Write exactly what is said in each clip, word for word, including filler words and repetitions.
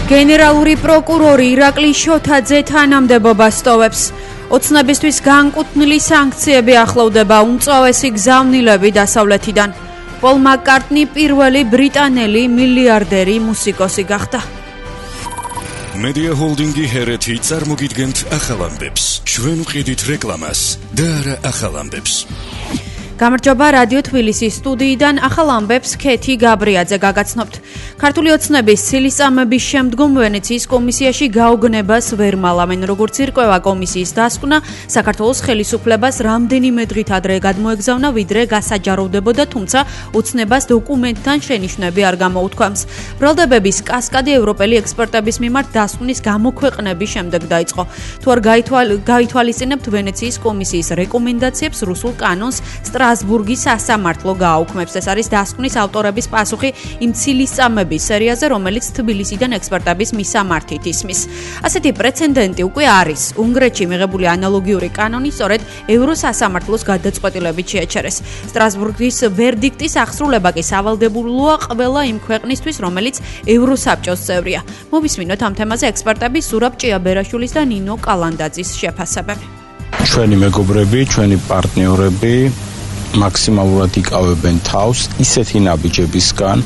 გენერალური პროკურორი ირაკლი შოთაძე თანამდებობას ტოვებს. ოცნებისთვის განკუთვნილი სანქციები ახლოვდება უმწვავესი გზავნილები დასავლეთიდან. პოლ მაკ-კარტნი პირველი ბრიტანელი მილიარდერი მუსიკოსი გახდა. Media Holdingi ჰერეთი წარმოგიდგენთ ახალ ამბებს. ჩვენ ვყიდით რეკლამას და არა ახალ ამბებს. გამარჯობა რადიო თბილისის სტუდიიდან ახალ ამბებს ქეთი გაბრიაძე გაგაცნობთ. ქართული ოცნების ცილისწამების შემდგომ ვენეციის კომისიაში გაუგნებას ვერ მალავენ. როგორც ირკვევა კომისიის დასკვნა, საქართველოს ხელისუფლებას რამდენიმე დღით ადრე გადმოეგზავნა, ვიდრე გასაჯაროვდებოდა, თუმცა ოცნებას დოკუმენტთან შენიშვნები არ გამოუთქვამს. ბრალდებების კასკადი ევროპელი ექსპერტების მიმართ დასკვნის გამოქვეყნების შემდეგ დაიწყო. თუ არ გაითვალისწინებთ ვენეციის კომისიის რეკომენდაციებს, რუსულ კანონს სტრასბურგის სასამართლო გააუქმებს. ეს არის დასკვნის ავტორების პასუხი იმ ცილისწამების სერიაზე, რომელიც თბილისიდან ექსპერტების მისამართით ისმის. ასეთი პრეცედენტი უკვე არის. უნგრეთში მიღებული ანალოგიური კანონი სწორედ ევროსასამართლოს გადაწყვეტილებით შეაჩერეს. სტრასბურგის ვერდიქტის აღსრულება კი სავალდებულოა ყველა იმ ქვეყნისთვის, რომელიც ევროსაბჭოს წევრია. მოვისმინოთ ამ თემაზე ექსპერტების ზურაბ ჭიაბერაშვილის და ნინო კალანდაძის შეფასებები. ჩვენი მეგობრები, ჩვენი პარტნიორები მაქსიმალურად იკავებენ თავს ისეთი ნაბიჯებისგან,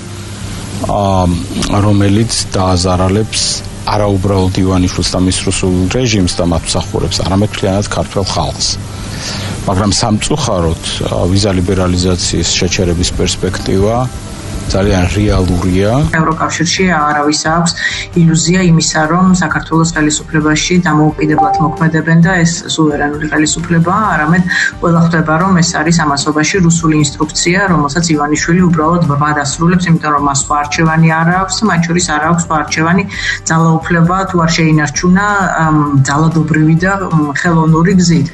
რომელიც დააზარალებს არაუბრალოდ ივანიშვილს და მის რუსულ რეჟიმს და მათ მსახურებს, არამედ მთლიანად ქართველ ხალხს. მაგრამ სამწუხაროდ ვიზა ლიბერალიზაციის შეჩერების პერსპექტივა ძალიან რეალურია. ევროკავშირში არავის აქვს ილუზია იმისა, რომ საქართველოს ხელისუფლებაში დამოუკიდებლად მოქმედებენ და ეს სუვერენული ხელისუფლებაა, არამედ ყველა ხვდება, რომ ეს არის ამასობაში რუსული ინსტრუქცია, რომელსაც ივანიშვილი უბრალოდ ადასრულებს, იმიტომ რომ მას სხვა არჩევანი არ აქვს, მათ შორის არ აქვს სხვა არჩევანი ძალაუფლება თუ არ შეინარჩუნა ძალადობრივი და ხელოვნური გზით.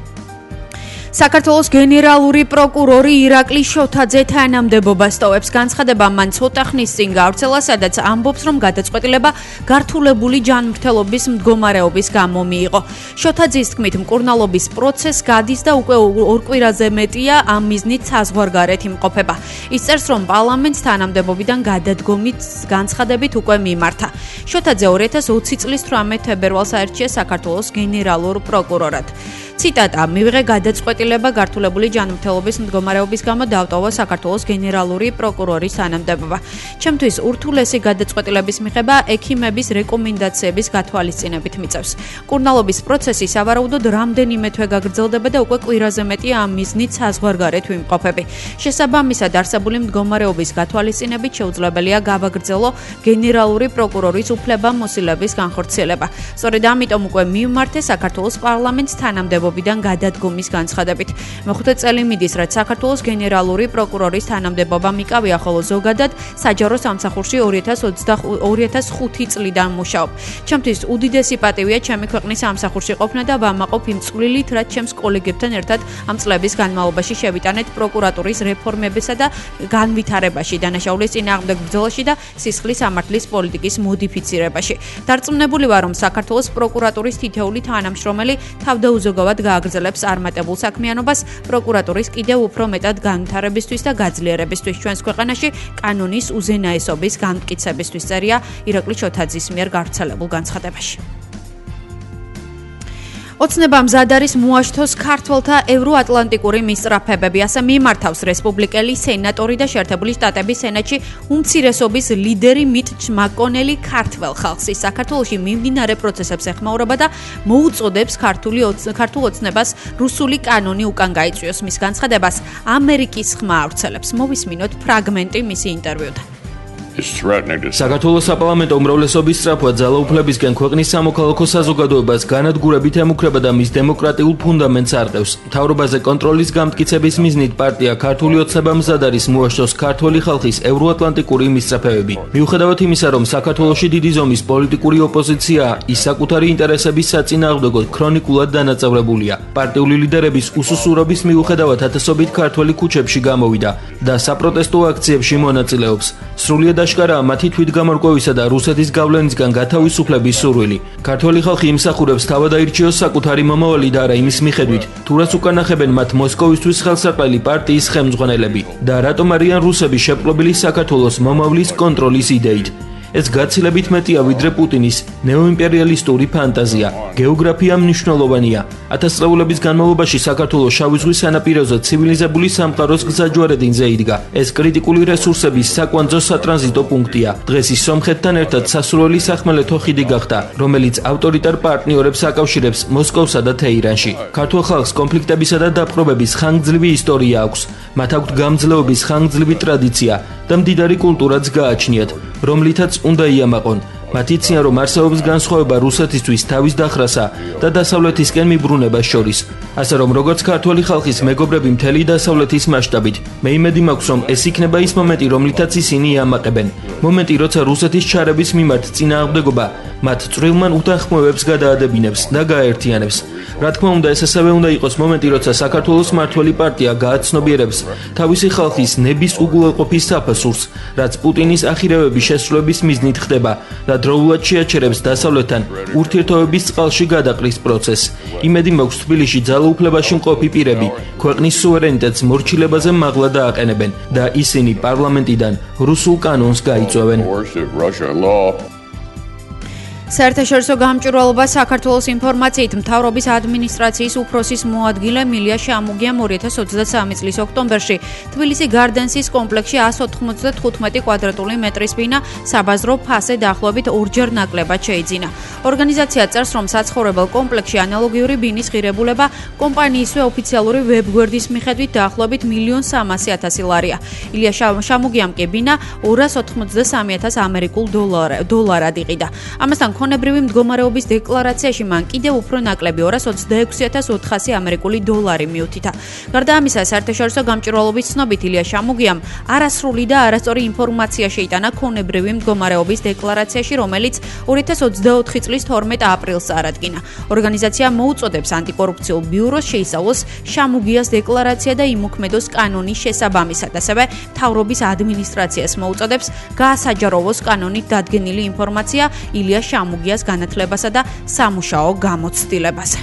საქართველოს გენერალური პროკურორი ირაკლი შოთაძე თანამდებობას ტოვებს. განცხადება მან ცოტა ხნის წინ გავრცელა, სადაც ამბობს, რომ გადაწყვეტილება გართულებული ჯანმრთელობის მდგომარეობის გამო მიიღო. შოთაძის თქმით, მკურნალობის პროცესს გადის და უკვე ორ კვირაზე მეტია ამ მიზნით საზღვარგარეთ იმყოფება. ის წერს, რომ პარლამენტს თანამდებობიდან გადადგომით განცხადებით უკვე მიმართა. შოთაძე ორი ათას ოცი წლის თვრამეტ თებერვალს აირჩიეს საქართველოს გენერალურ პროკურორად. ციტატა: მივიღე გადაწყვეტილება გართულებული ჯანმრთელობის მდგომარეობის გამო დავტოვა საქართველოს გენერალური პროკურორის თანამდებობა. ჩემთვის ურთულესი გადაწყვეტილების მიღება ექიმების რეკომენდაციების გათვალისწინებით მიწევს. მკურნალობის პროცესი სავარაუდოდ რამდენიმე თვე გაგრძელდება და უკვე კვირაზე მეტია ამ მიზნით საზღვარგარეთ ვიმყოფები. შესაბამისად, არსებული მდგომარეობის გათვალისწინებით შეუძლებელია გავაგრძელო გენერალური პროკურორის უფლებამოსილების განხორციელება. სწორედ ამიტომ უკვე მივმართე საქართველოს პარლამენტს თანამდებობიდან გადადგომის განცხადებით. მეხუთე წელი მიდის, რაც საქართველოს გენერალური პროკურორის თანამდებობა მიკავია, ხოლო ზოგადად საჯარო სამსახურში ორი ათას ხუთი წლიდან მუშაობ. ჩემთვის უდიდესი პატივია ჩემი ქვეყნის სამსახურში ყოფნა და ვამაყობ იმ წვლილით, რაც ჩემს კოლეგებთან ერთად ამ წლების განმავლობაში შევიტანეთ პროკურატურის რეფორმებისა და განვითარებაში, დანაშაულის წინააღმდეგ ბრძოლაში და სისხლის სამართლის პოლიტიკის მოდიფიცირებაში. დარწმუნებული ვარ, რომ საქართველოს პროკურატურის თითოეული თანამშრომელი თავდაუზოგავად გააგრძელებს წარმატებულ საქმიანობას პროკურატურის კიდევ უფრო მეტად განვითარებისთვის და გაძლიერებისთვის ჩვენს ქვეყანაში კანონის უზენაესობის განმტკიცებისთვის, წერია ირაკლი შოთაძის მიერ გავრცელებულ განცხადებაში. ოცნება მზად არის მოაშთოს ქართველთა ევროატლანტიკური მისწრაფებები, ასე მიმართავს რესპუბლიკელი სენატორი და შეერთებული შტატების სენატში უმცირესობის ლიდერი მიტჩ მაკონელი ქართველ ხალხს საქართველოში მიმდინარე პროცესებს ეხმაურება და მოუწოდებს ქართულ ოცნებას რუსული კანონი უკან გაიწვიოს. მის განცხადებას ამერიკის ხმა ავრცელებს. მოვისმინოთ ფრაგმენტი მისი ინტერვიუდან. საქართველოს საპარლამენტო უმრავლესობის სწრაფვა ძალაუფლებისგან ქვეყნის სამოქალაქო საზოგადოებას განადგურებით ემუქრება და მის დემოკრატიულ ფუნდამენტს არყევს. მთავრობაზე კონტროლის გამტკიცების მიზნით პარტია ქართული ოცნება მზად არის მოაშთოს ქართველი ხალხის ევროატლანტიკური მისწრაფებები. მიუხედავად იმისა, რომ საქართველოში დიდი ზომის პოლიტიკური ოპოზიციაა, ის საკუთარი ინტერესების საწინააღმდეგოდ ქრონიკულად დანაწევრებულია. პარტიული ლიდერების უსუსურობის მიუხედავად ათასობით ქართველი ქუჩებში გამოვიდა და საპროტესტო აქციებში მონაწილეობს. სრულიად აშკარაა მათი თვითგამორკვევისა და რუსეთის გავლენისგან გათავისუფლების სურვილი. ქართველი ხალხი იმსახურებს თავად აირჩიოს საკუთარი მომავალი და არა იმის მიხედვით, თუ რას უკანახებენ მათ მოსკოვისთვის ხელსაყრელი პარტიის ხელმძღვანელები და რატომ არიან რუსები შეპყრობილი საქართველოს მომავლის კონტროლის იდეით. ეს გაცილებით მეტია ვიდრე პუტინის ნეოიმპერიალისტური ფანტაზია. გეოგრაფია მნიშვნელოვანია. ათასწლეულების განმავლობაში საქართველოს შავი ზღვის სანაპიროზე ცივილიზებული სამყაროს გზაჯვარედინზე იდგა. ეს კრიტიკული რესურსების საკვანძო სატრანზიტო პუნქტია. დღეს ის სომხეთთან ერთად სასურველი სახმელეთო ხიდი გახდა, რომელიც ავტორიტარ პარტნიორებს აკავშირებს მოსკოვსა და თეირანში. ქართულ ხალხს კონფლიქტებისა და დაპყრობების ხანგრძლივი ისტორია აქვს. მათ აქვთ გამძლეობის ხანგრძლივი ტრადიცია და მდიდარი კულტურაც გააჩნიათ, რომლითაც უნდა იამაყონ. მათ იციან, რომ არსებობს განსხვავება რუსეთისთვის თავის დახრასა და დასავლეთისკენ მიბრუნებას შორის. ასე რომ, როგორც ქართველი ხალხის მეგობრები მთელი დასავლეთის მასშტაბით, მე იმედი მაქვს, რომ ეს იქნება ის მომენტი, რომლითაც ისინი იამაყებენ. მომენტი, როცა რუსეთის ჩარების მიმართ წინააღმდეგობა მათ წვრილმან უთანხმოებებს გადაადებინებს და გააერთიანებს. რა თქმა უნდა, ეს ასევე უნდა იყოს მომენტი, როცა საქართველოს მმართველი პარტია გააცნობიერებს თავისი ხალხის ნების უგულელყოფის საფასურს, რაც პუტინის ახირევების შესრულების მიზნით ხდება და დროულად შეაჩერებს დასავლეთთან ურთიერთობების წყალში გადაყრის პროცესს. იმედი მაქვს, თბილისში ძალაუფლებაში მყოფი პირები ქვეყნის სუვერენიტეტს მორჩილებაზე მაღლა დააყენებენ და ისინი პარლამენტიდან რუსულ კანონს გაიწვევენ. საერთაშორისო გამჭვირვალობა საქართველოს ინფორმაციით მთავრობის ადმინისტრაციის უფროსის მოადგილე მილია შამუგიამ ორი ათას ოცდასამი წლის ოქტომბერში თბილისი გარდენსის კომპლექსში εκατს ოთხმოცდათხუთმეტი კვადრატული მეტრის ბინა საბაზრო ფასე დაახლოებით ორჯერ ნაკლებად შეიძინა. ორგანიზაცია წერს, რომ საცხოვრებელ კომპლექსში ანალოგიური ბინის ღირებულება კომპანიისვე ოფიციალური ვებგვერდის მიხედვით დაახლოებით მილიონ სამასი ათასი ლარია. ილია შამუგიამ კი ბინა ორას ოთხმოცდასამი ათას ამერიკულ დოლარად იყიდა. ამასთან ქონებრივი მდგომარეობის დეკლარაციაში მან კიდევ უფრო ნაკლები ორას ოცდაექვსი ათას ოთხასი ამერიკული დოლარი მიუთითა. გარდა ამისა, საერთაშორისო გამჭვირვალობის ცნობით ილია შამუგიამ არასრული და არასწორი ინფორმაცია შეიტანა ქონებრივი მდგომარეობის დეკლარაციაში, რომელიც ორი ათას ოცდაოთხი წლის თორმეტ აპრილს წარადგინა. ორგანიზაცია მოუწოდებს ანტიკორუფციულ ბიუროს შეისწავლოს შამუგიას დეკლარაცია და იმოქმედოს კანონის შესაბამისად. ასევე მთავრობის ადმინისტრაციას მოუწოდებს გაასაჯაროვოს კანონით დადგენილი ინფორმაცია ილია შამუგიას განათლებასა და სამუშაო გამოცდილებაზე.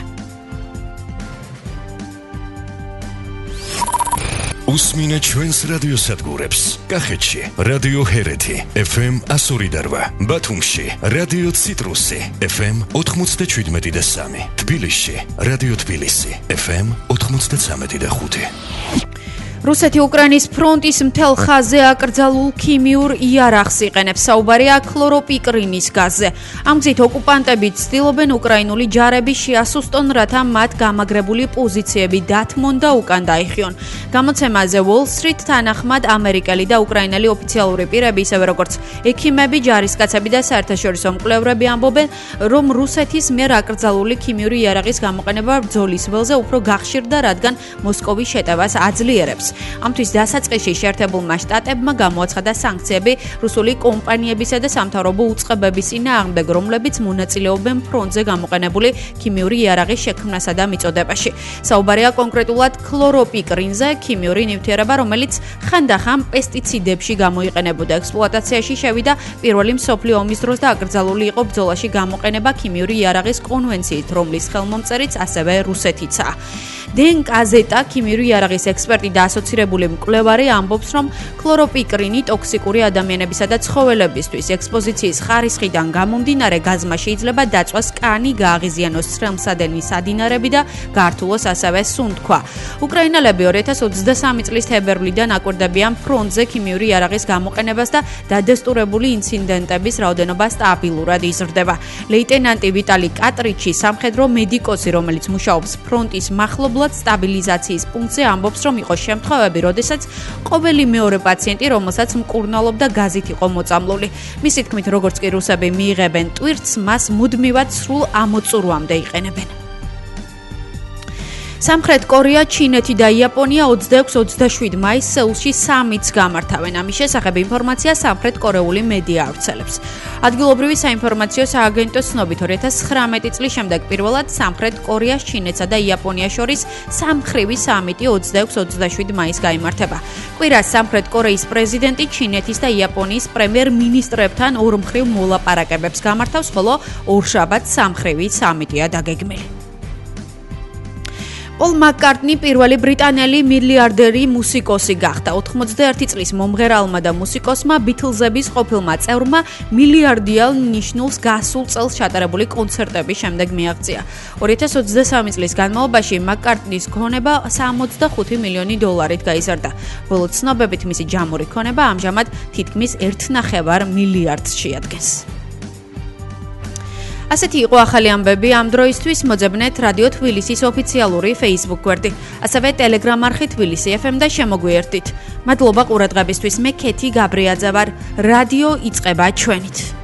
უსმინეთ ჩვენს რადიოსადგურებს. კახეთში რადიო ჰერეთი ეფ ემ εκατო ორი და რვა, ბათუმში რადიო ციტრუსი ეფ ემ ოთხმოცდაშვიდმეტი და სამი, თბილისში რადიო თბილისი ეფ ემ ოთხმოცდაცამეტი და ხუთი. რუსეთი უკრაინის ფრონტის მთელ ხაზზე აკრძალულ ქიმიურ იარაღს იყენებს. საუბარია ქლოროპიკრინის გაზზე. ამ გზით ოკუპანტები ცდილობენ უკრაინული ჯარების შეასუსტონ, რათა მათ გამაგრებული პოზიციები დათმონ და უკან დაიხიონ. გამოცემაზე Wall Street თანახმად ამერიკელი და უკრაინელი ოფიციალური პირები, ისევე როგორც ექიმები, ჯარისკაცები და საერთაშორისო მკვლევრები ამბობენ, რომ რუსეთის მიერ აკრძალული ქიმიური იარაღის გამოყენება ბრძოლის ველზე უფრო გახშირდა, რადგან მოსკოვის შეტევას აძლიერებს. ამთვის დასაწყისში შეერთებულმა შტატებმა გამოაცხადა სანქციები რუსული კომპანიებისა და სამთავრობო უწყებების წინააღმდეგ, რომლებიც მონაწილეობენ ფრონტზე გამოყენებული ქიმიური იარაღის შექმნასა და მიწოდებაში. საუბარია კონკრეტულად ქლოროპიკრინზე, ქიმიური ნივთიერება, რომელიც ხანდახან პესტიციდებში გამოიყენებოდა. ექსპლუატაციაში შევიდა პირველი მსოფლიო ომის დროს და აკრძალული იყო ბრძოლაში გამოყენება ქიმიური იარაღის კონვენციით, რომლის ხელმომწერიც ასევე რუსეთიცაა. დენ კაზეტა, ქიმიური იარაღის ექსპერტი და ასოცირებული მკვლევარი ამბობს, რომ ქლოროპიკრინი ტოქსიკური ადამიანებისა და ცხოველებისთვის ექსპოზიციის ხარისხიდან გამომდინარე გაზმა შეიძლება დაწვას კანი, გააღიზიანოს ცრემლსადენი სადინარები და გართულოს ასევე სუნთქვა. უკრაინელები ორი ათას ოცდასამი წლის თებერვლიდან აკვირდებიან ფრონტზე ქიმიური იარაღის გამოყენებას და დადასტურებული ინციდენტების რაოდენობა სტაბილურად იზრდება. ლეიტენანტი ვიტალი კატრიჩი, სამხედრო მედიკოსი, რომელიც მუშაობს ფრონტის მახლობლად სტაბილიზაციის პუნქტზე, ამბობს, რომ იყო შემთხვევები, როდესაც ყოველი მეორე პაციენტი, რომელსაც მკურნალობდა, გაზით იყო მოწამლული. მისი თქმით, როგორც კი რუსები მიიღებენ ტვირთს, მას მუდმივად სრულ ამოწურვამდე იყენებენ. სამხრეთ კორეა, ჩინეთი და იაპონია ოცდაექვსი ოცდაშვიდი მაისს სეულში სამიტს გამართავენ. ამის შესახებ ინფორმაცია სამხრეთ კორეული მედია ავრცელებს. ადგილობრივი საინფორმაციო სააგენტოს ცნობით ორი ათას ცხრამეტი წლის შემდეგ პირველად სამხრეთ კორეას, ჩინეთსა და იაპონიას შორის სამმხრივი სამიტი ოცდაექვსი ოცდაშვიდი მაისს გაიმართება. კვირას სამხრეთ კორეის პრეზიდენტი ჩინეთის და იაპონიის პრემიერ-მინისტრებთან ორმხრივ მოლაპარაკებებს გამართავს, ხოლო ორშაბათს სამმხრივი სამიტია დაგეგმილი. პოლ მაკ-კარტნი პირველი ბრიტანელი მილიარდერი მუსიკოსი გახდა. ოთხმოცდაერთი წლის მომღერალმა და მუსიკოსმა ბითლზების ყოფილმა წევრმა მილიარდიალ ნიშნულს გასულ წელს ჩატარებული კონცერტების შემდეგ მიაღწია. ორი ათას ოცდასამი წლის განმავლობაში მაკ-კარტნის ქონება სამოცდახუთი მილიონი დოლარით გაიზარდა. ბოლო ცნობებით მისი ჯამური ქონება ამჟამად თითქმის ერთ ნახევარ მილიარდს შეადგენს. ასეთი იყო ახალი ამბები ამ დროისთვის. მოძებნეთ რადიო თბილისის ოფიციალური Facebook გვერდი, ასევე Telegram არხი თბილისი ეფ ემ და შემოგვიერთდით. მადლობა ყურადღებისთვის. მე კეთი გაბრიაძე ვარ. რადიო იწყება ჩვენით.